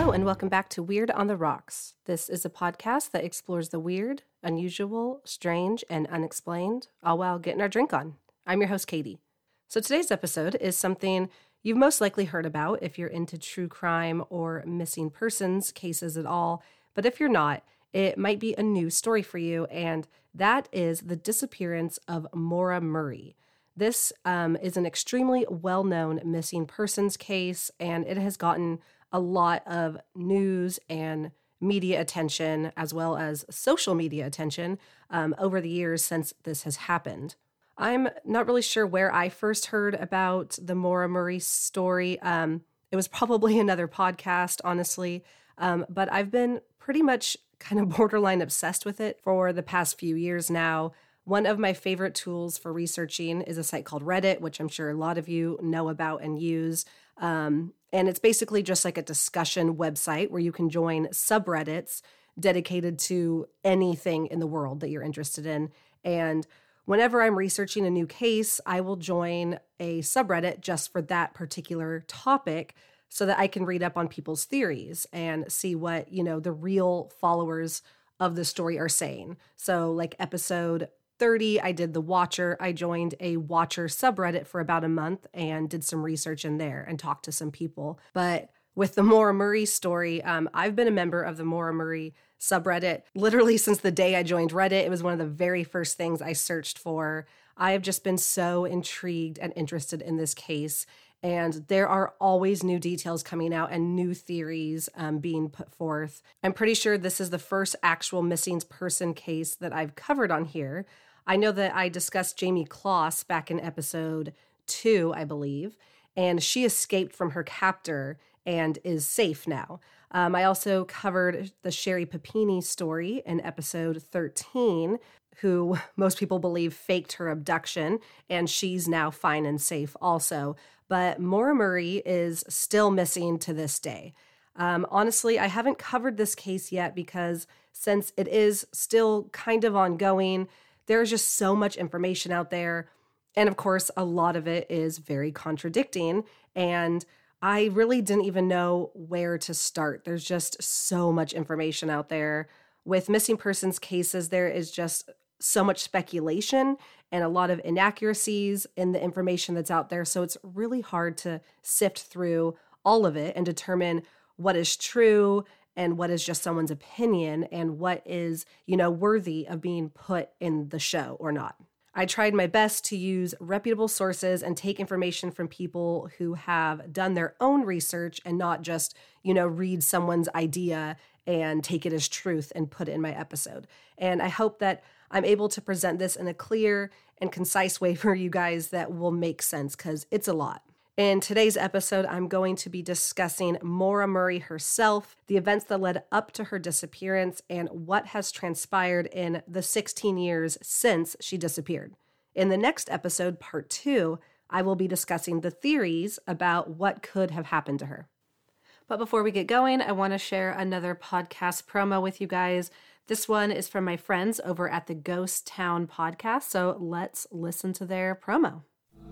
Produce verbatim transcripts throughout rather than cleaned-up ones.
Hello, and welcome back to Weird on the Rocks. This is a podcast that explores the weird, unusual, strange, and unexplained, all while getting our drink on. I'm your host, Katie. So today's episode is something you've most likely heard about if you're into true crime or missing persons cases at all. But if you're not, it might be a new story for you, and that is the disappearance of Maura Murray. This um, is an extremely well-known missing persons case, and it has gotten a lot of news and media attention, as well as social media attention, um, over the years since this has happened. I'm not really sure where I first heard about the Maura Murray story. Um, it was probably another podcast, honestly, um, but I've been pretty much kind of borderline obsessed with it for the past few years now. One of my favorite tools for researching is a site called Reddit, which I'm sure a lot of you know about and use. Um, and it's basically just like a discussion website where you can join subreddits dedicated to anything in the world that you're interested in. And whenever I'm researching a new case, I will join a subreddit just for that particular topic so that I can read up on people's theories and see what, you know, the real followers of the story are saying. So like episode thirty, I did The Watcher. I joined a Watcher subreddit for about a month and did some research in there and talked to some people. But with the Maura Murray story, um, I've been a member of the Maura Murray subreddit literally since the day I joined Reddit. It was one of the very first things I searched for. I have just been so intrigued and interested in this case. And there are always new details coming out and new theories um, being put forth. I'm pretty sure this is the first actual missing person case that I've covered on here. I know that I discussed Jamie Kloss back in episode two, I believe, and she escaped from her captor and is safe now. Um, I also covered the Sherry Papini story in episode thirteen, who most people believe faked her abduction, and she's now fine and safe also. But Maura Murray is still missing to this day. Um, honestly, I haven't covered this case yet because since it is still kind of ongoing, there's just so much information out there. And of course, a lot of it is very contradicting. And I really didn't even know where to start. There's just so much information out there. With missing persons cases, there is just so much speculation and a lot of inaccuracies in the information that's out there. So it's really hard to sift through all of it and determine what is true and what is just someone's opinion and what is, you know, worthy of being put in the show or not. I tried my best to use reputable sources and take information from people who have done their own research and not just, you know, read someone's idea and take it as truth and put it in my episode. And I hope that I'm able to present this in a clear and concise way for you guys that will make sense because it's a lot. In today's episode, I'm going to be discussing Maura Murray herself, the events that led up to her disappearance, and what has transpired in the sixteen years since she disappeared. In the next episode, part two, I will be discussing the theories about what could have happened to her. But before we get going, I want to share another podcast promo with you guys. This one is from my friends over at the Ghost Town podcast, so let's listen to their promo.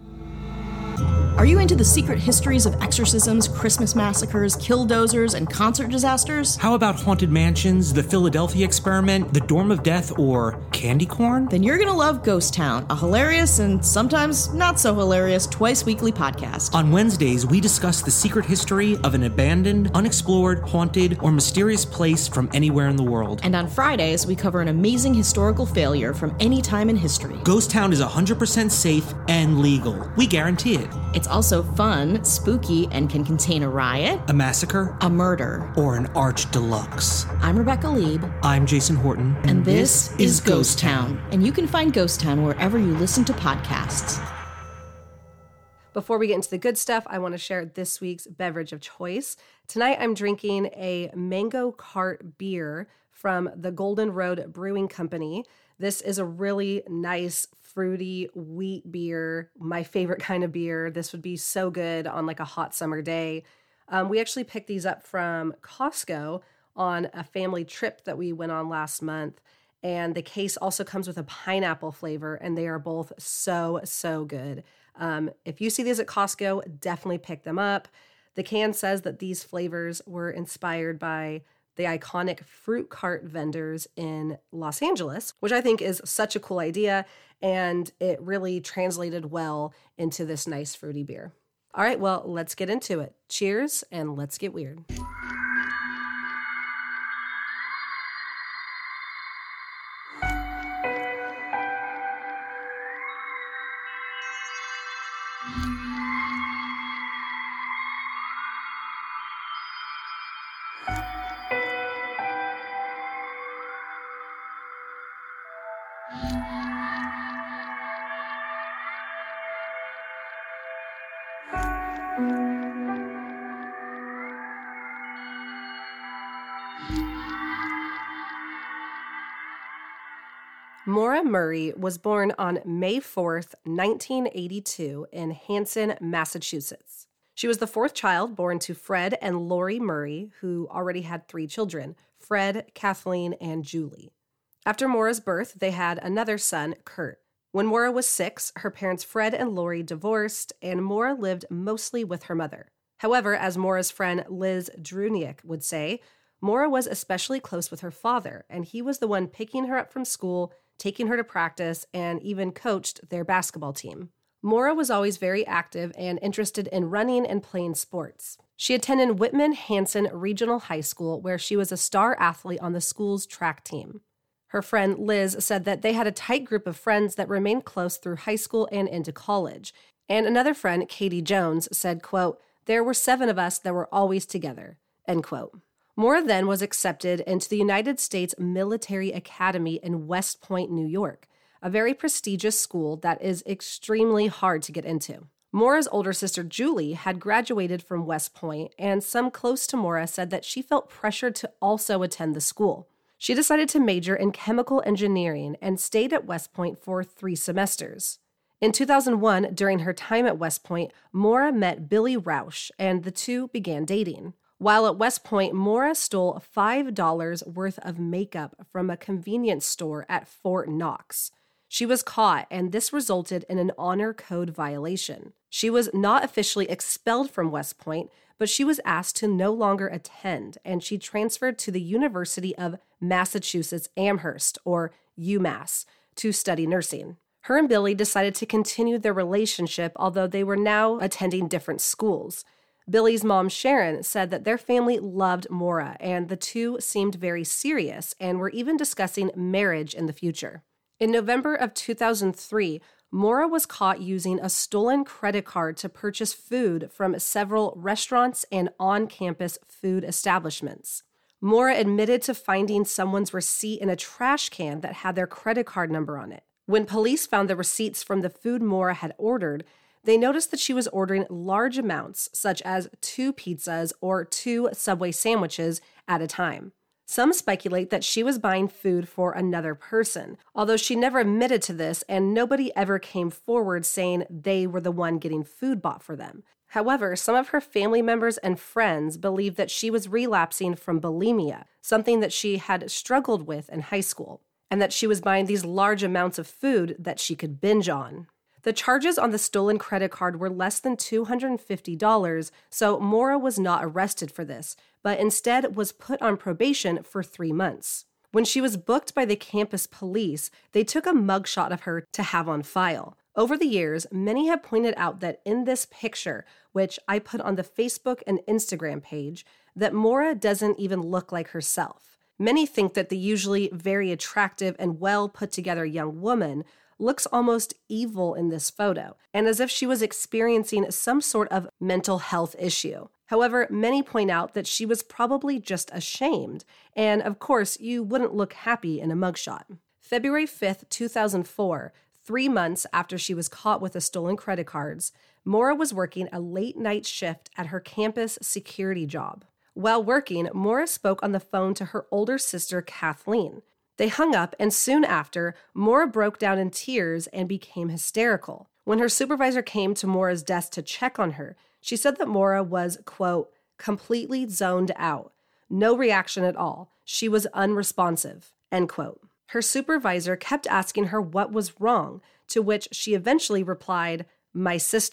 Are you into the secret histories of exorcisms, Christmas massacres, killdozers, and concert disasters? How about haunted mansions, the Philadelphia experiment, the Dorm of Death, or candy corn? Then you're gonna love Ghost Town, a hilarious and sometimes not so hilarious twice-weekly podcast. On Wednesdays, we discuss the secret history of an abandoned, unexplored, haunted, or mysterious place from anywhere in the world. And on Fridays, we cover an amazing historical failure from any time in history. Ghost Town is one hundred percent safe and legal. We guarantee it. It's also fun, spooky, and can contain a riot, a massacre, a murder, or an arch deluxe. I'm Rebecca Lieb. I'm Jason Horton. And, and this, this is Ghost Town. Town. And you can find Ghost Town wherever you listen to podcasts. Before we get into the good stuff, I want to share this week's beverage of choice. Tonight, I'm drinking a Mango Cart beer from the Golden Road Brewing Company. This is a really nice, fruity wheat beer, my favorite kind of beer. This would be so good on like a hot summer day. Um, we actually picked these up from Costco on a family trip that we went on last month. And the case also comes with a pineapple flavor, and they are both so, so good. Um, if you see these at Costco, definitely pick them up. The can says that these flavors were inspired by the iconic fruit cart vendors in Los Angeles, which I think is such a cool idea, and it really translated well into this nice fruity beer. All right, well, let's get into it. Cheers, and let's get weird. Maura Murray was born on May fourth, nineteen eighty-two in Hanson, Massachusetts. She was the fourth child born to Fred and Lori Murray, who already had three children, Fred, Kathleen, and Julie. After Maura's birth, they had another son, Kurt. When Maura was six, her parents Fred and Lori divorced, and Maura lived mostly with her mother. However, as Maura's friend Liz Druniak would say, Maura was especially close with her father, and he was the one picking her up from school, taking her to practice, and even coached their basketball team. Maura was always very active and interested in running and playing sports. She attended Whitman Hanson Regional High School, where she was a star athlete on the school's track team. Her friend Liz said that they had a tight group of friends that remained close through high school and into college. And another friend, Katie Jones, said, quote, "There were seven of us that were always together," end quote. Maura then was accepted into the United States Military Academy in West Point, New York, a very prestigious school that is extremely hard to get into. Maura's older sister Julie had graduated from West Point, and some close to Maura said that she felt pressured to also attend the school. She decided to major in chemical engineering and stayed at West Point for three semesters. In two thousand one, during her time at West Point, Maura met Billy Rausch, and the two began dating. While at West Point, Maura stole five dollars worth of makeup from a convenience store at Fort Knox. She was caught, and this resulted in an honor code violation. She was not officially expelled from West Point, but she was asked to no longer attend, and she transferred to the University of Massachusetts Amherst, or UMass, to study nursing. Her and Billy decided to continue their relationship, although they were now attending different schools. Billy's mom, Sharon, said that their family loved Maura, and the two seemed very serious and were even discussing marriage in the future. In November of two thousand three, Maura was caught using a stolen credit card to purchase food from several restaurants and on-campus food establishments. Maura admitted to finding someone's receipt in a trash can that had their credit card number on it. When police found the receipts from the food Maura had ordered, they noticed that she was ordering large amounts, such as two pizzas or two Subway sandwiches at a time. Some speculate that she was buying food for another person, although she never admitted to this, and nobody ever came forward saying they were the one getting food bought for them. However, some of her family members and friends believe that she was relapsing from bulimia, something that she had struggled with in high school, and that she was buying these large amounts of food that she could binge on. The charges on the stolen credit card were less than two hundred fifty dollars, so Maura was not arrested for this, but instead was put on probation for three months. When she was booked by the campus police, they took a mugshot of her to have on file. Over the years, many have pointed out that in this picture, which I put on the Facebook and Instagram page, that Maura doesn't even look like herself. Many think that the usually very attractive and well put together young woman looks almost evil in this photo, and as if she was experiencing some sort of mental health issue. However, many point out that she was probably just ashamed, and of course, you wouldn't look happy in a mugshot. February fifth, two thousand four, three months after she was caught with the stolen credit cards, Maura was working a late-night shift at her campus security job. While working, Maura spoke on the phone to her older sister, Kathleen. They hung up, and soon after, Maura broke down in tears and became hysterical. When her supervisor came to Maura's desk to check on her, she said that Maura was, quote, completely zoned out. No reaction at all. She was unresponsive, end quote. Her supervisor kept asking her what was wrong, to which she eventually replied, my sister,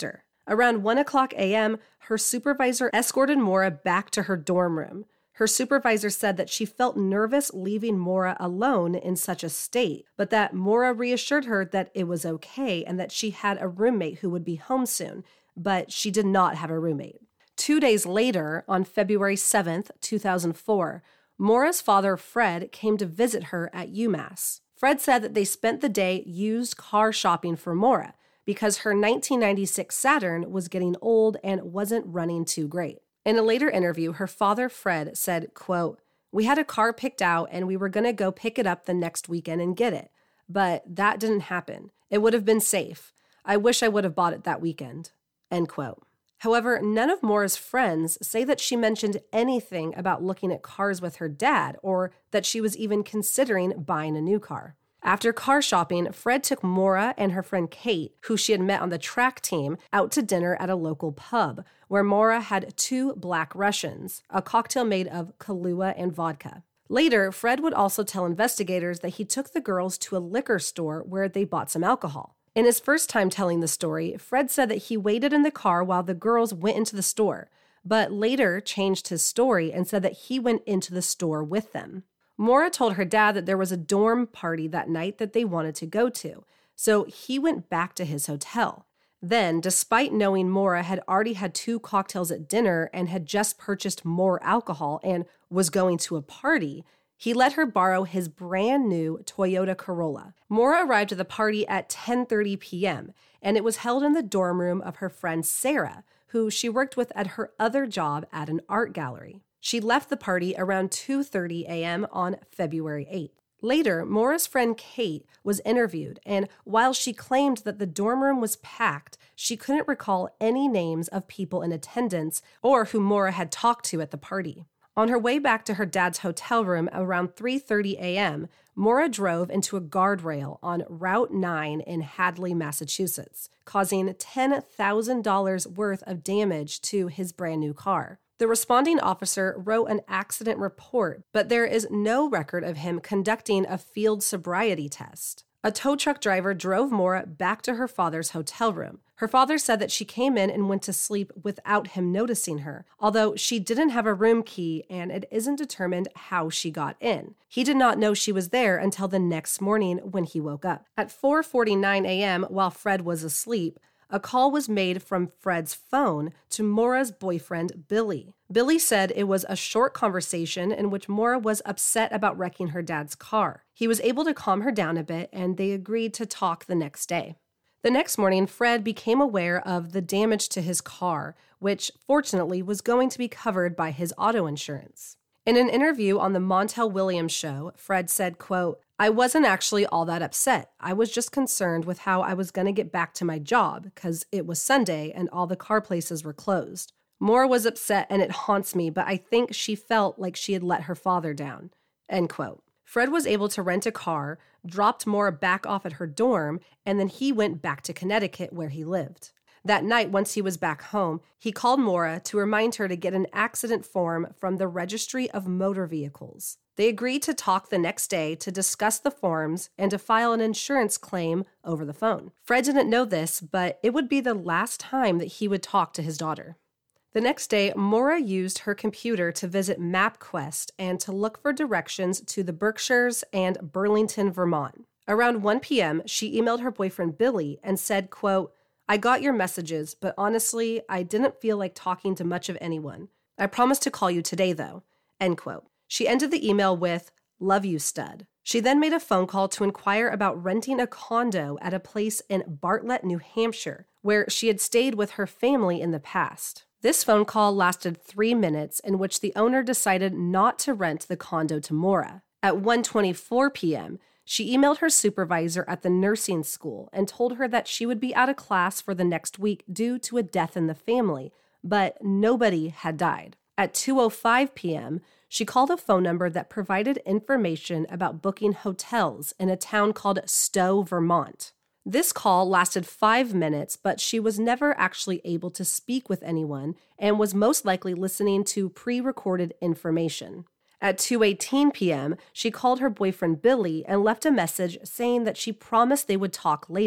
Around one o'clock a.m., her supervisor escorted Maura back to her dorm room. Her supervisor said that she felt nervous leaving Maura alone in such a state, but that Maura reassured her that it was okay and that she had a roommate who would be home soon, but she did not have a roommate. Two days later, on February seventh, two thousand four, Maura's father, Fred, came to visit her at UMass. Fred said that they spent the day used car shopping for Maura because her nineteen ninety-six Saturn was getting old and wasn't running too great. In a later interview, her father, Fred, said, quote, "We had a car picked out and we were going to go pick it up the next weekend and get it. But that didn't happen. It would have been safe. I wish I would have bought it that weekend." End quote. However, none of Maura's friends say that she mentioned anything about looking at cars with her dad or that she was even considering buying a new car. After car shopping, Fred took Maura and her friend Kate, who she had met on the track team, out to dinner at a local pub, where Maura had two Black Russians, a cocktail made of Kahlua and vodka. Later, Fred would also tell investigators that he took the girls to a liquor store where they bought some alcohol. In his first time telling the story, Fred said that he waited in the car while the girls went into the store, but later changed his story and said that he went into the store with them. Maura told her dad that there was a dorm party that night that they wanted to go to, so he went back to his hotel. Then, despite knowing Maura had already had two cocktails at dinner and had just purchased more alcohol and was going to a party, he let her borrow his brand new Toyota Corolla. Maura arrived at the party at ten thirty p.m., and it was held in the dorm room of her friend Sarah, who she worked with at her other job at an art gallery. She left the party around two thirty a.m. on February eighth. Later, Maura's friend Kate was interviewed, and while she claimed that the dorm room was packed, she couldn't recall any names of people in attendance or who Maura had talked to at the party. On her way back to her dad's hotel room around three thirty a.m., Maura drove into a guardrail on Route nine in Hadley, Massachusetts, causing ten thousand dollars worth of damage to his brand new car. The responding officer wrote an accident report, but there is no record of him conducting a field sobriety test. A tow truck driver drove Maura back to her father's hotel room. Her father said that she came in and went to sleep without him noticing her, although she didn't have a room key and it isn't determined how she got in. He did not know she was there until the next morning when he woke up. At four forty-nine a.m., while Fred was asleep, a call was made from Fred's phone to Maura's boyfriend, Billy. Billy said it was a short conversation in which Maura was upset about wrecking her dad's car. He was able to calm her down a bit, and they agreed to talk the next day. The next morning, Fred became aware of the damage to his car, which fortunately was going to be covered by his auto insurance. In an interview on the Montel Williams show, Fred said, quote, "I wasn't actually all that upset. I was just concerned with how I was going to get back to my job because it was Sunday and all the car places were closed. Maura was upset and it haunts me, but I think she felt like she had let her father down." End quote. Fred was able to rent a car, dropped Maura back off at her dorm, and then he went back to Connecticut where he lived. That night, once he was back home, he called Maura to remind her to get an accident form from the Registry of Motor Vehicles. They agreed to talk the next day to discuss the forms and to file an insurance claim over the phone. Fred didn't know this, but it would be the last time that he would talk to his daughter. The next day, Maura used her computer to visit MapQuest and to look for directions to the Berkshires and Burlington, Vermont. Around one p.m., she emailed her boyfriend Billy and said, quote, "I got your messages, but honestly, I didn't feel like talking to much of anyone. I promised to call you today, though." End quote. She ended the email with, "Love you, stud." She then made a phone call to inquire about renting a condo at a place in Bartlett, New Hampshire, where she had stayed with her family in the past. This phone call lasted three minutes, in which the owner decided not to rent the condo to Maura. At one twenty-four p.m., she emailed her supervisor at the nursing school and told her that she would be out of class for the next week due to a death in the family, but nobody had died. At two oh five p.m., she called a phone number that provided information about booking hotels in a town called Stowe, Vermont. This call lasted five minutes, but she was never actually able to speak with anyone and was most likely listening to pre-recorded information. At two eighteen p.m., she called her boyfriend Billy and left a message saying that she promised they would talk later.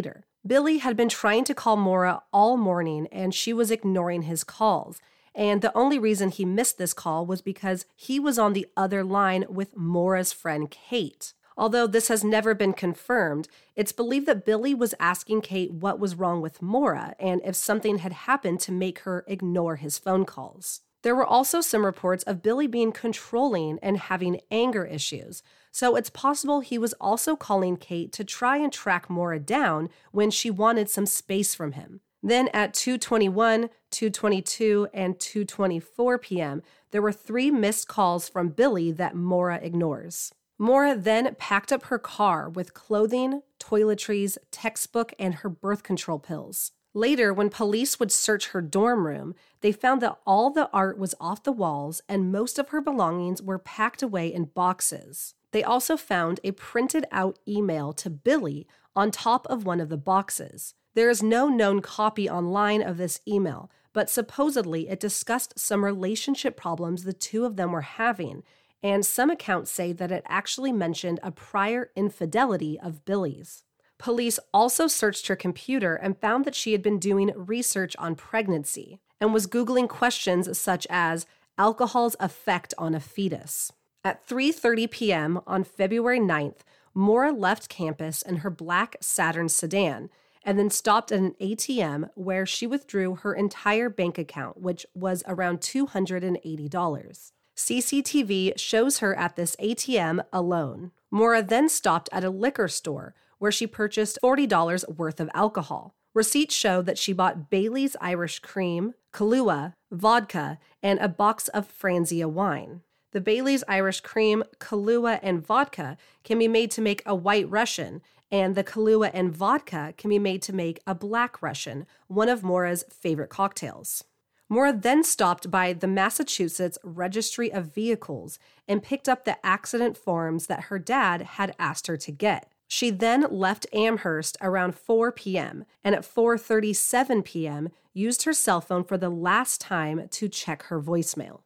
Billy had been trying to call Maura all morning, and she was ignoring his calls. And the only reason he missed this call was because he was on the other line with Maura's friend Kate. Although this has never been confirmed, it's believed that Billy was asking Kate what was wrong with Maura and if something had happened to make her ignore his phone calls. There were also some reports of Billy being controlling and having anger issues, so it's possible he was also calling Kate to try and track Maura down when she wanted some space from him. Then at two twenty-one, two twenty-two, and two twenty-four p.m., there were three missed calls from Billy that Maura ignores. Maura then packed up her car with clothing, toiletries, textbook, and her birth control pills. Later, when police would search her dorm room, they found that all the art was off the walls and most of her belongings were packed away in boxes. They also found a printed out email to Billy on top of one of the boxes. There is no known copy online of this email, but supposedly it discussed some relationship problems the two of them were having, and some accounts say that it actually mentioned a prior infidelity of Billy's. Police also searched her computer and found that she had been doing research on pregnancy and was Googling questions such as alcohol's effect on a fetus. At three thirty p.m. on February ninth, Maura left campus in her black Saturn sedan and then stopped at an A T M where she withdrew her entire bank account, which was around two hundred eighty dollars. C C T V shows her at this A T M alone. Maura then stopped at a liquor store where she purchased forty dollars worth of alcohol. Receipts show that she bought Bailey's Irish Cream, Kahlua, vodka, and a box of Franzia wine. The Bailey's Irish Cream, Kahlua, and vodka can be made to make a White Russian, and the Kahlua and vodka can be made to make a Black Russian, one of Maura's favorite cocktails. Maura then stopped by the Massachusetts Registry of Vehicles and picked up the accident forms that her dad had asked her to get. She then left Amherst around four p.m. and at four thirty-seven p.m. used her cell phone for the last time to check her voicemail.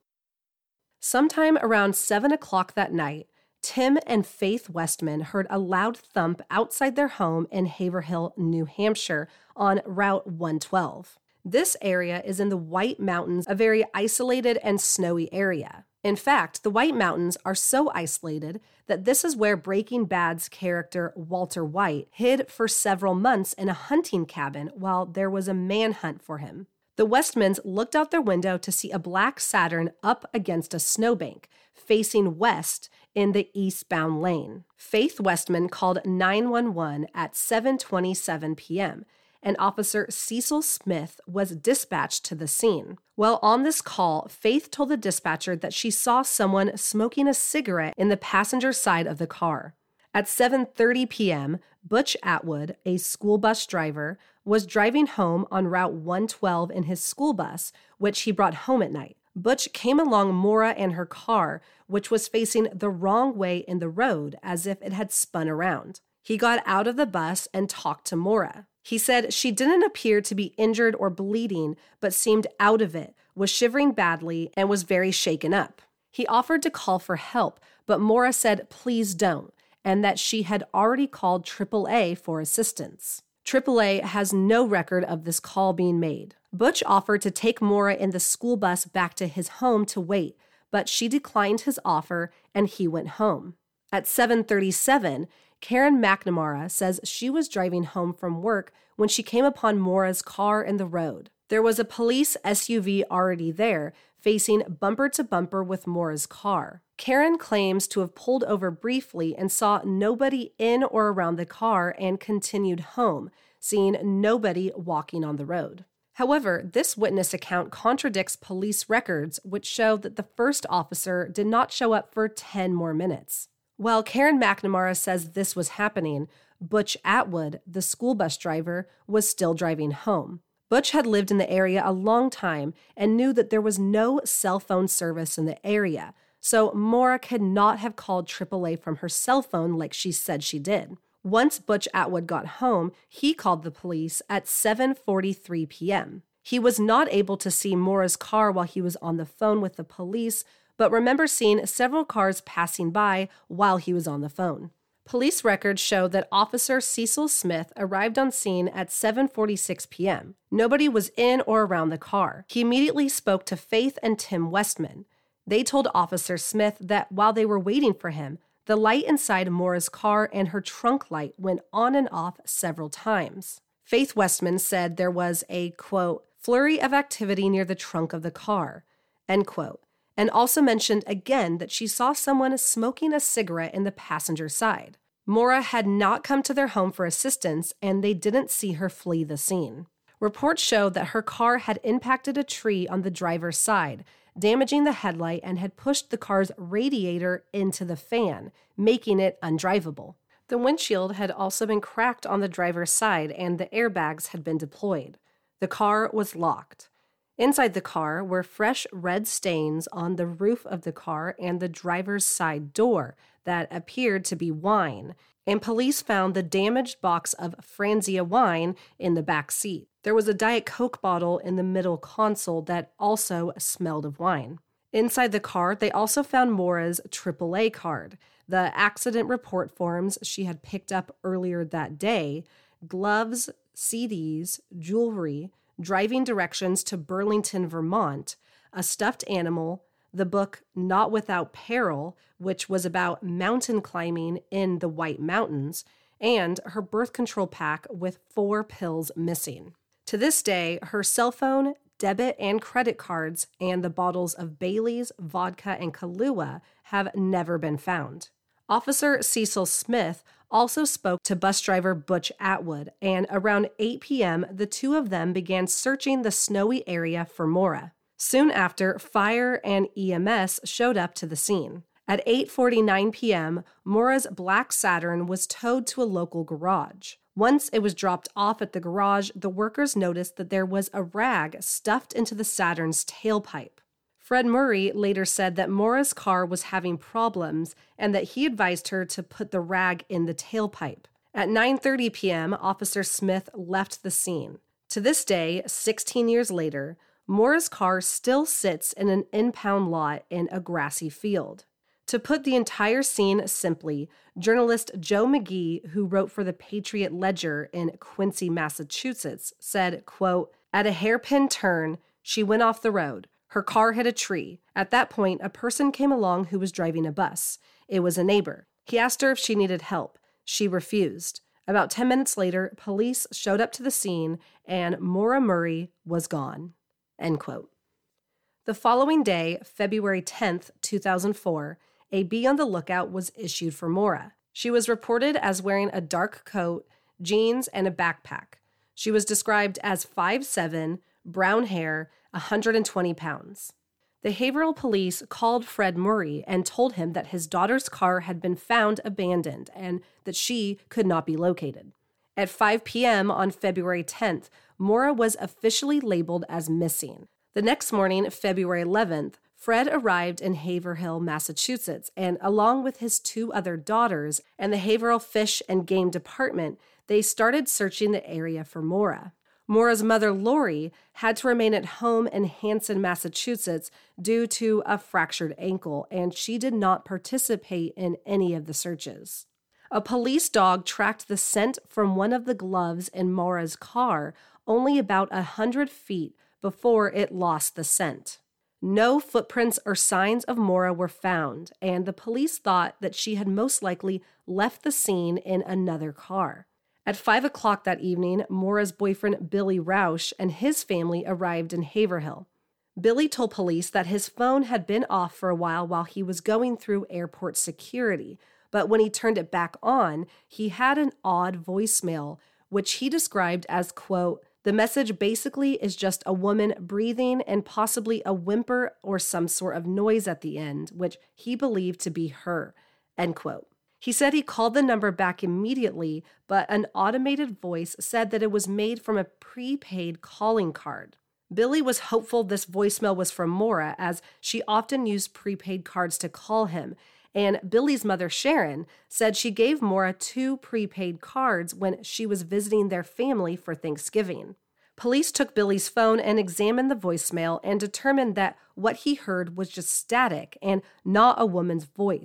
Sometime around seven o'clock that night, Tim and Faith Westman heard a loud thump outside their home in Haverhill, New Hampshire on Route one twelve. This area is in the White Mountains, a very isolated and snowy area. In fact, the White Mountains are so isolated that this is where Breaking Bad's character Walter White hid for several months in a hunting cabin while there was a manhunt for him. The Westmans looked out their window to see a black Saturn up against a snowbank, facing west in the eastbound lane. Faith Westman called nine one one at seven twenty-seven p.m., and Officer Cecil Smith was dispatched to the scene. While on this call, Faith told the dispatcher that she saw someone smoking a cigarette in the passenger side of the car. At seven thirty p.m., Butch Atwood, a school bus driver, was driving home on Route one twelve in his school bus, which he brought home at night. Butch came along Maura and her car, which was facing the wrong way in the road as if it had spun around. He got out of the bus and talked to Maura. He said she didn't appear to be injured or bleeding, but seemed out of it, was shivering badly, and was very shaken up. He offered to call for help, but Maura said please don't, and that she had already called triple A for assistance. triple A has no record of this call being made. Butch offered to take Maura in the school bus back to his home to wait, but she declined his offer and he went home. At seven thirty-seven, Karen McNamara says she was driving home from work when she came upon Maura's car in the road. There was a police S U V already there, facing bumper to bumper with Maura's car. Karen claims to have pulled over briefly and saw nobody in or around the car and continued home, seeing nobody walking on the road. However, this witness account contradicts police records, which show that the first officer did not show up for ten more minutes. While Karen McNamara says this was happening, Butch Atwood, the school bus driver, was still driving home. Butch had lived in the area a long time and knew that there was no cell phone service in the area, so Maura could not have called triple A from her cell phone like she said she did. Once Butch Atwood got home, he called the police at seven forty-three p.m. He was not able to see Maura's car while he was on the phone with the police, but remember seeing several cars passing by while he was on the phone. Police records show that Officer Cecil Smith arrived on scene at seven forty-six p.m. Nobody was in or around the car. He immediately spoke to Faith and Tim Westman. They told Officer Smith that while they were waiting for him, the light inside Maura's car and her trunk light went on and off several times. Faith Westman said there was a, quote, flurry of activity near the trunk of the car, end quote, and also mentioned again that she saw someone smoking a cigarette in the passenger side. Maura had not come to their home for assistance, and they didn't see her flee the scene. Reports showed that her car had impacted a tree on the driver's side, damaging the headlight, and had pushed the car's radiator into the fan, making it undrivable. The windshield had also been cracked on the driver's side, and the airbags had been deployed. The car was locked. Inside the car were fresh red stains on the roof of the car and the driver's side door that appeared to be wine, and police found the damaged box of Franzia wine in the back seat. There was a Diet Coke bottle in the middle console that also smelled of wine. Inside the car, they also found Maura's triple A card, the accident report forms she had picked up earlier that day, gloves, C Ds, jewelry, driving directions to Burlington, Vermont, a stuffed animal, the book Not Without Peril, which was about mountain climbing in the White Mountains, and her birth control pack with four pills missing. To this day, her cell phone, debit and credit cards, and the bottles of Bailey's, vodka, and Kahlua have never been found. Officer Cecil Smith also spoke to bus driver Butch Atwood, and around eight p.m., the two of them began searching the snowy area for Maura. Soon after, fire and E M S showed up to the scene. At eight forty-nine p.m., Maura's black Saturn was towed to a local garage. Once it was dropped off at the garage, the workers noticed that there was a rag stuffed into the Saturn's tailpipe. Fred Murray later said that Maura's car was having problems and that he advised her to put the rag in the tailpipe. At nine thirty p.m., Officer Smith left the scene. To this day, sixteen years later, Maura's car still sits in an impound lot in a grassy field. To put the entire scene simply, journalist Joe McGee, who wrote for the Patriot Ledger in Quincy, Massachusetts, said, quote, "At a hairpin turn, she went off the road. Her car hit a tree. At that point, a person came along who was driving a bus. It was a neighbor. He asked her if she needed help. She refused. About ten minutes later, police showed up to the scene, and Maura Murray was gone." End quote. The following day, February tenth, two thousand four, a Be on the Lookout was issued for Maura. She was reported as wearing a dark coat, jeans, and a backpack. She was described as five seven, brown hair, one hundred twenty pounds. The Haverhill police called Fred Murray and told him that his daughter's car had been found abandoned and that she could not be located. At five p.m. on February tenth, Maura was officially labeled as missing. The next morning, February eleventh, Fred arrived in Haverhill, Massachusetts, and along with his two other daughters and the Haverhill Fish and Game Department, they started searching the area for Maura. Maura's mother, Lori, had to remain at home in Hanson, Massachusetts due to a fractured ankle, and she did not participate in any of the searches. A police dog tracked the scent from one of the gloves in Maura's car only about a hundred feet before it lost the scent. No footprints or signs of Maura were found, and the police thought that she had most likely left the scene in another car. At five o'clock that evening, Maura's boyfriend Billy Rausch and his family arrived in Haverhill. Billy told police that his phone had been off for a while while he was going through airport security, but when he turned it back on, he had an odd voicemail, which he described as, quote, "The message basically is just a woman breathing and possibly a whimper or some sort of noise at the end, which he believed to be her," end quote. He said he called the number back immediately, but an automated voice said that it was made from a prepaid calling card. Billy was hopeful this voicemail was from Maura, as she often used prepaid cards to call him, and Billy's mother, Sharon, said she gave Maura two prepaid cards when she was visiting their family for Thanksgiving. Police took Billy's phone and examined the voicemail and determined that what he heard was just static and not a woman's voice,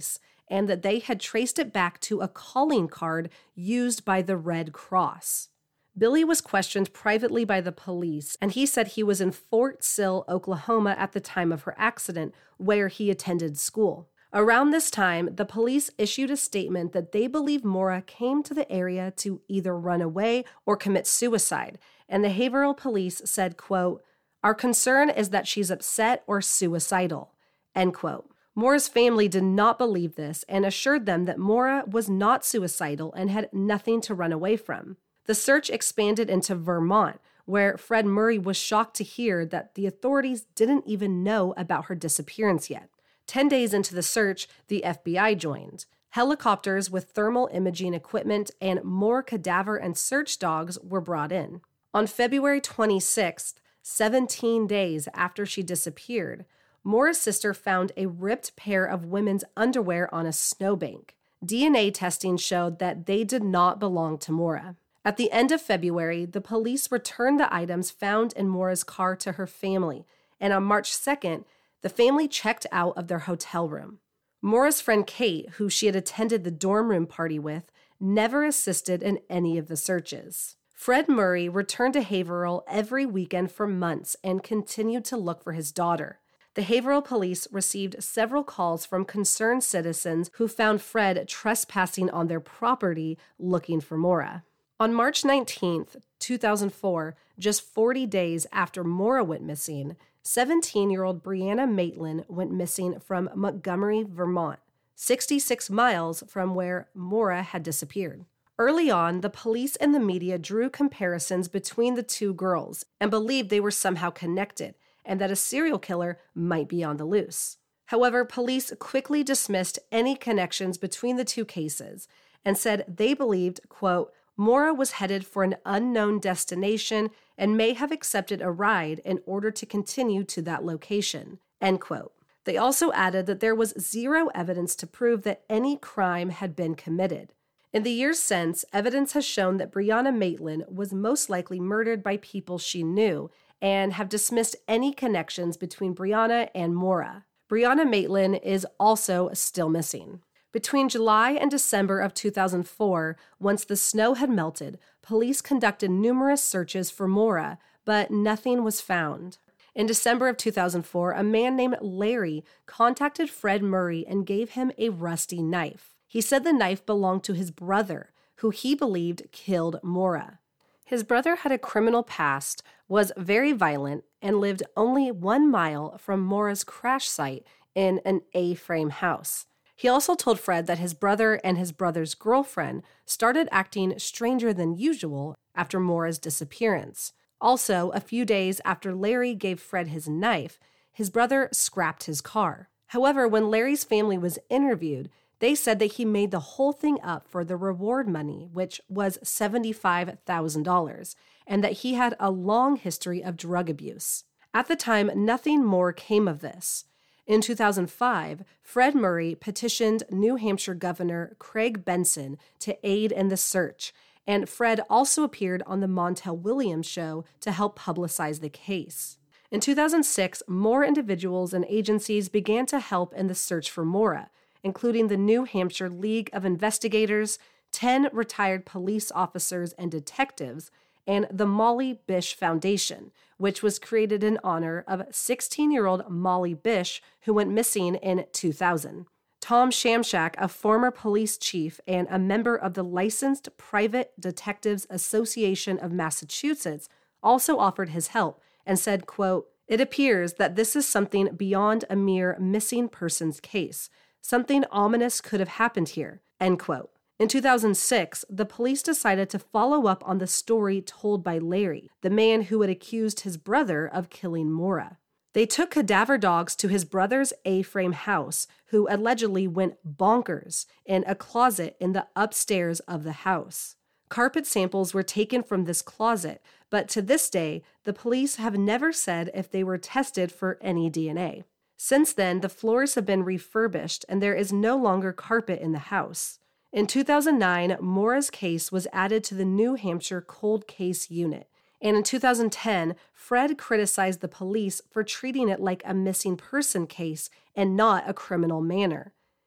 and that they had traced it back to a calling card used by the Red Cross. Billy was questioned privately by the police, and he said he was in Fort Sill, Oklahoma at the time of her accident, where he attended school. Around this time, the police issued a statement that they believe Maura came to the area to either run away or commit suicide, and the Haverhill police said, quote, "Our concern is that she's upset or suicidal," end quote. Maura's family did not believe this and assured them that Maura was not suicidal and had nothing to run away from. The search expanded into Vermont, where Fred Murray was shocked to hear that the authorities didn't even know about her disappearance yet. Ten days into the search, the F B I joined. Helicopters with thermal imaging equipment and more cadaver and search dogs were brought in. On February twenty-sixth, seventeen days after she disappeared, Maura's sister found a ripped pair of women's underwear on a snowbank. D N A testing showed that they did not belong to Maura. At the end of February, the police returned the items found in Maura's car to her family, and on March second, the family checked out of their hotel room. Maura's friend Kate, who she had attended the dorm room party with, never assisted in any of the searches. Fred Murray returned to Haverhill every weekend for months and continued to look for his daughter. The Haverhill police received several calls from concerned citizens who found Fred trespassing on their property looking for Maura. On March nineteenth, two thousand four, just forty days after Maura went missing, seventeen-year-old Brianna Maitland went missing from Montgomery, Vermont, sixty-six miles from where Maura had disappeared. Early on, the police and the media drew comparisons between the two girls and believed they were somehow connected and that a serial killer might be on the loose. However, police quickly dismissed any connections between the two cases and said they believed, quote, Maura was headed for an unknown destination and may have accepted a ride in order to continue to that location, end quote. They also added that there was zero evidence to prove that any crime had been committed. In the years since, evidence has shown that Brianna Maitland was most likely murdered by people she knew and have dismissed any connections between Brianna and Maura. Brianna Maitland is also still missing. Between July and December of two thousand four, once the snow had melted, police conducted numerous searches for Maura, but nothing was found. In December of two thousand four, a man named Larry contacted Fred Murray and gave him a rusty knife. He said the knife belonged to his brother, who he believed killed Maura. His brother had a criminal past, was very violent, and lived only one mile from Maura's crash site in an A-frame house. He also told Fred that his brother and his brother's girlfriend started acting stranger than usual after Maura's disappearance. Also, a few days after Larry gave Fred his knife, his brother scrapped his car. However, when Larry's family was interviewed, they said that he made the whole thing up for the reward money, which was seventy-five thousand dollars, and that he had a long history of drug abuse. At the time, nothing more came of this. In two thousand five, Fred Murray petitioned New Hampshire Governor Craig Benson to aid in the search, and Fred also appeared on the Montel Williams show to help publicize the case. In two thousand six, more individuals and agencies began to help in the search for Maura, including the New Hampshire League of Investigators, ten retired police officers and detectives, and the Molly Bish Foundation, which was created in honor of sixteen-year-old Molly Bish, who went missing in two thousand. Tom Shamshak, a former police chief and a member of the Licensed Private Detectives Association of Massachusetts, also offered his help and said, quote, "It appears that this is something beyond a mere missing persons case. Something ominous could have happened here," end quote. In two thousand six, the police decided to follow up on the story told by Larry, the man who had accused his brother of killing Maura. They took cadaver dogs to his brother's A-frame house, who allegedly went bonkers in a closet in the upstairs of the house. Carpet samples were taken from this closet, but to this day, the police have never said if they were tested for any D N A. Since then, the floors have been refurbished and there is no longer carpet in the house. In two thousand nine, Maura's case was added to the New Hampshire Cold Case Unit, and in two thousand ten, Fred criticized the police for treating it like a missing person case and not a criminal manner.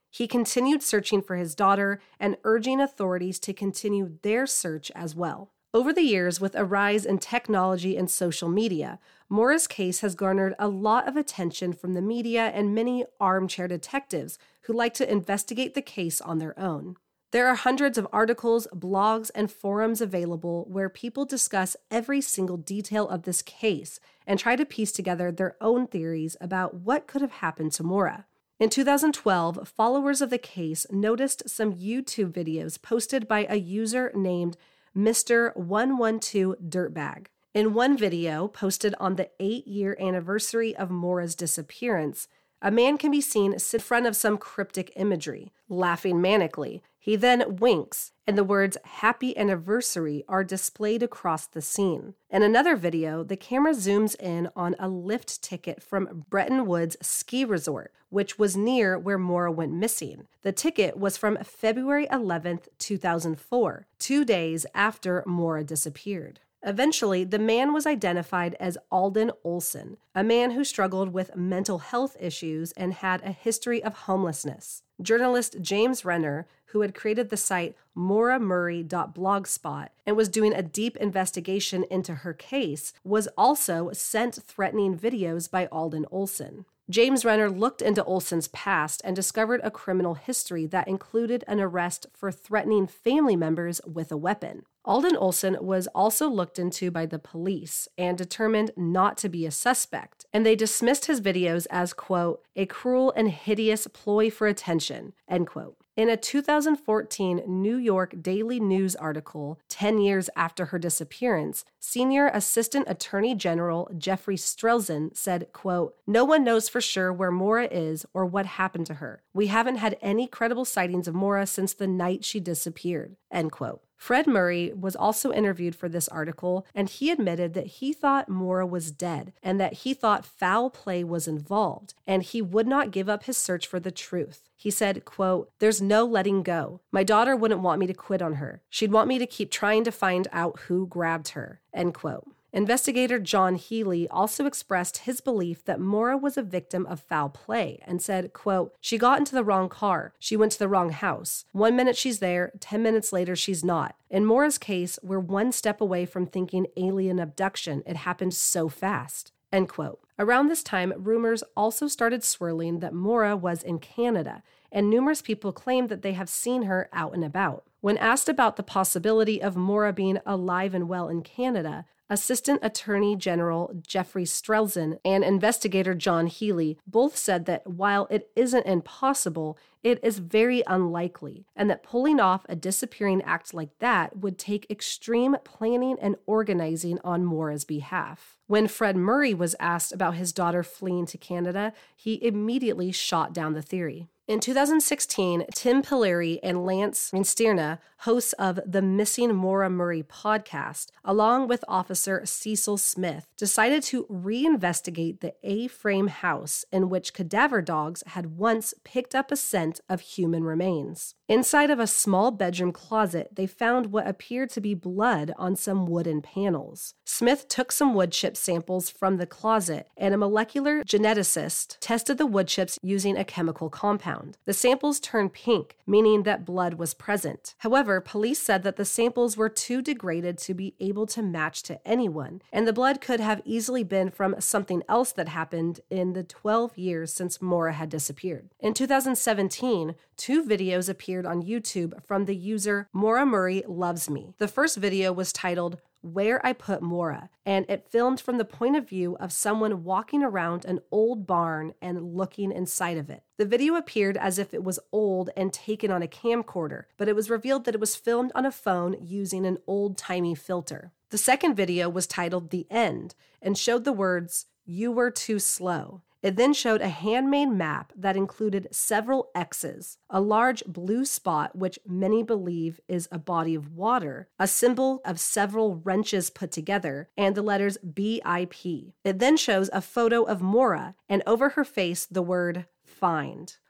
He continued searching for his daughter and urging authorities to continue their search as well. Over the years, with a rise in technology and social media, Maura's case has garnered a lot of attention from the media and many armchair detectives who like to investigate the case on their own. There are hundreds of articles, blogs, and forums available where people discuss every single detail of this case and try to piece together their own theories about what could have happened to Maura. In two thousand twelve, followers of the case noticed some YouTube videos posted by a user named Mister one one two Dirtbag. In one video posted on the eight-year anniversary of Maura's disappearance, a man can be seen sit in front of some cryptic imagery, laughing manically. He then winks, and the words "Happy Anniversary" are displayed across the scene. In another video, the camera zooms in on a lift ticket from Bretton Woods Ski Resort, which was near where Maura went missing. The ticket was from February eleventh, two thousand four, two days after Maura disappeared. Eventually, the man was identified as Alden Olson, a man who struggled with mental health issues and had a history of homelessness. Journalist James Renner, who had created the site maura murray dot blogspot and was doing a deep investigation into her case, was also sent threatening videos by Alden Olson. James Renner looked into Olson's past and discovered a criminal history that included an arrest for threatening family members with a weapon. Alden Olson was also looked into by the police and determined not to be a suspect, and they dismissed his videos as, quote, a cruel and hideous ploy for attention, end quote. In a two thousand fourteen New York Daily News article, ten years after her disappearance, Senior Assistant Attorney General Jeffrey Strelzin said, quote, no one knows for sure where Maura is or what happened to her. We haven't had any credible sightings of Maura since the night she disappeared, end quote. Fred Murray was also interviewed for this article, and he admitted that he thought Maura was dead and that he thought foul play was involved, and he would not give up his search for the truth. He said, quote, there's no letting go. My daughter wouldn't want me to quit on her. She'd want me to keep trying to find out who grabbed her, end quote. Investigator John Healy also expressed his belief that Maura was a victim of foul play and said, quote, she got into the wrong car. She went to the wrong house. One minute she's there, ten minutes later she's not. In Maura's case, we're one step away from thinking alien abduction. It happened so fast, end quote. Around this time, rumors also started swirling that Maura was in Canada, and numerous people claimed that they have seen her out and about. When asked about the possibility of Maura being alive and well in Canada, Assistant Attorney General Jeffrey Strelzin and investigator John Healy both said that while it isn't impossible, it is very unlikely, and that pulling off a disappearing act like that would take extreme planning and organizing on Maura's behalf. When Fred Murray was asked about his daughter fleeing to Canada, he immediately shot down the theory. In two thousand sixteen, Tim Pilleri and Lance Rinstierna, hosts of the Missing Maura Murray podcast, along with Officer Cecil Smith, decided to reinvestigate the A-frame house in which cadaver dogs had once picked up a scent of human remains. Inside of a small bedroom closet, they found what appeared to be blood on some wooden panels. Smith took some wood chip samples from the closet, and a molecular geneticist tested the wood chips using a chemical compound. The samples turned pink, meaning that blood was present. However, police said that the samples were too degraded to be able to match to anyone, and the blood could have easily been from something else that happened in the twelve years since Maura had disappeared. In two thousand seventeen, two videos appeared on YouTube from the user Maura Murray Loves Me. The first video was titled Where I Put Maura, and it filmed from the point of view of someone walking around an old barn and looking inside of it. The video appeared as if it was old and taken on a camcorder, but it was revealed that it was filmed on a phone using an old-timey filter. The second video was titled The End and showed the words, "You were too slow." It then showed a handmade map that included several X's, a large blue spot which many believe is a body of water, a symbol of several wrenches put together, and the letters B I P. It then shows a photo of Maura, and over her face the word find.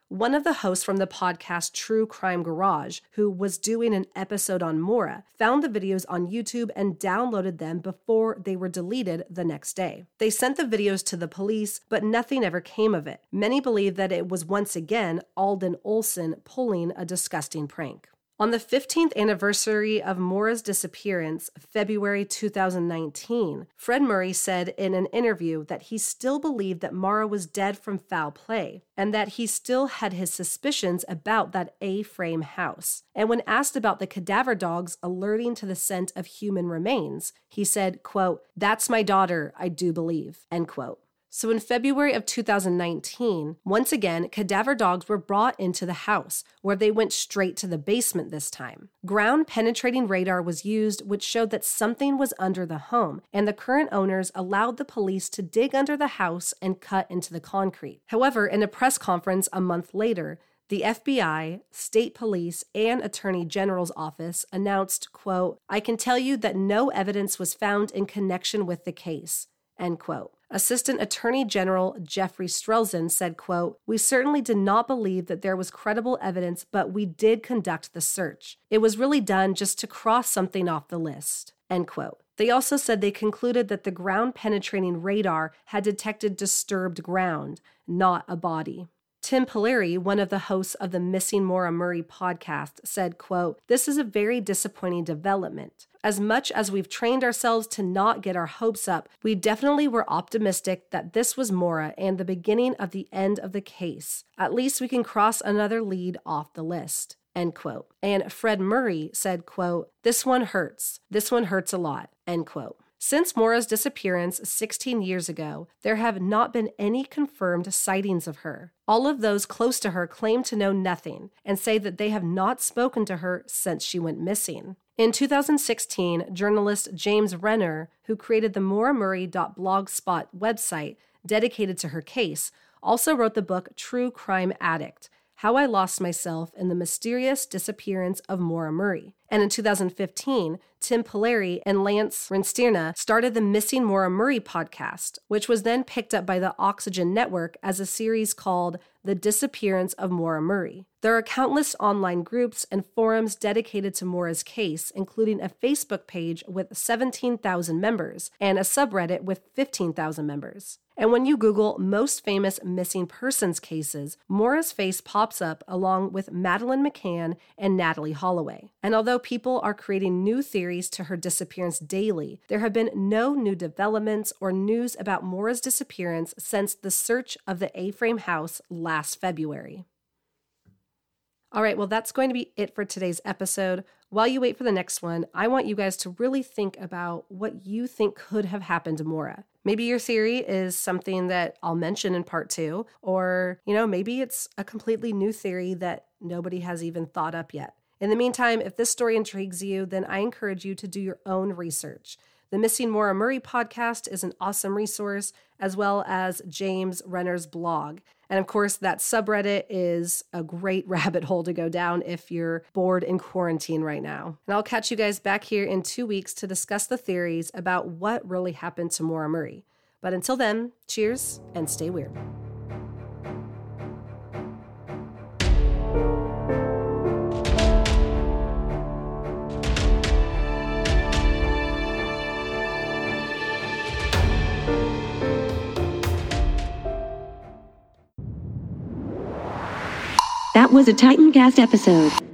one of the hosts from the podcast True Crime Garage, who was doing an episode on Maura, found the videos on YouTube and downloaded them before they were deleted the next day. They sent the videos to the police, but nothing ever came of it. Many believe that it was once again Alden Olson pulling a disgusting prank. On the fifteenth anniversary of Maura's disappearance, February two thousand nineteen, Fred Murray said in an interview that he still believed that Maura was dead from foul play, and that he still had his suspicions about that A-frame house. And when asked about the cadaver dogs alerting to the scent of human remains, he said, quote, "That's my daughter, I do believe," end quote. So in February of two thousand nineteen, once again, cadaver dogs were brought into the house, where they went straight to the basement this time. Ground-penetrating radar was used, which showed that something was under the home, and the current owners allowed the police to dig under the house and cut into the concrete. However, in a press conference a month later, the F B I, state police, and Attorney General's office announced, quote, "I can tell you that no evidence was found in connection with the case," end quote. Assistant Attorney General Jeffrey Strelzin said, quote, "We certainly did not believe that there was credible evidence, but we did conduct the search. It was really done just to cross something off the list," end quote. They also said they concluded that the ground-penetrating radar had detected disturbed ground, not a body. Tim Polari, one of the hosts of the Missing Maura Murray podcast, said, quote, "This is a very disappointing development. As much as we've trained ourselves to not get our hopes up, we definitely were optimistic that this was Maura and the beginning of the end of the case. At least we can cross another lead off the list," end quote. And Fred Murray said, quote, "This one hurts. This one hurts a lot," end quote. Since Maura's disappearance sixteen years ago, there have not been any confirmed sightings of her. All of those close to her claim to know nothing and say that they have not spoken to her since she went missing. In two thousand sixteen, journalist James Renner, who created the maura murray dot blogspot website dedicated to her case, also wrote the book True Crime Addict: How I Lost Myself in the Mysterious Disappearance of Maura Murray. And in two thousand fifteen, Tim Polari and Lance Rinstierna started the Missing Maura Murray podcast, which was then picked up by the Oxygen Network as a series called The Disappearance of Maura Murray. There are countless online groups and forums dedicated to Maura's case, including a Facebook page with seventeen thousand members and a subreddit with fifteen thousand members. And when you Google most famous missing persons cases, Maura's face pops up along with Madeleine McCann and Natalee Holloway. And although people are creating new theories to her disappearance daily, there have been no new developments or news about Maura's disappearance since the search of the A-frame house last February. All right, well, that's going to be it for today's episode. While you wait for the next one, I want you guys to really think about what you think could have happened to Maura. Maybe your theory is something that I'll mention in part two, or, you know, maybe it's a completely new theory that nobody has even thought up yet. In the meantime, if this story intrigues you, then I encourage you to do your own research. The Missing Maura Murray podcast is an awesome resource, as well as James Renner's blog. And of course, that subreddit is a great rabbit hole to go down if you're bored in quarantine right now. And I'll catch you guys back here in two weeks to discuss the theories about what really happened to Maura Murray. But until then, cheers and stay weird. That was a Titancast episode.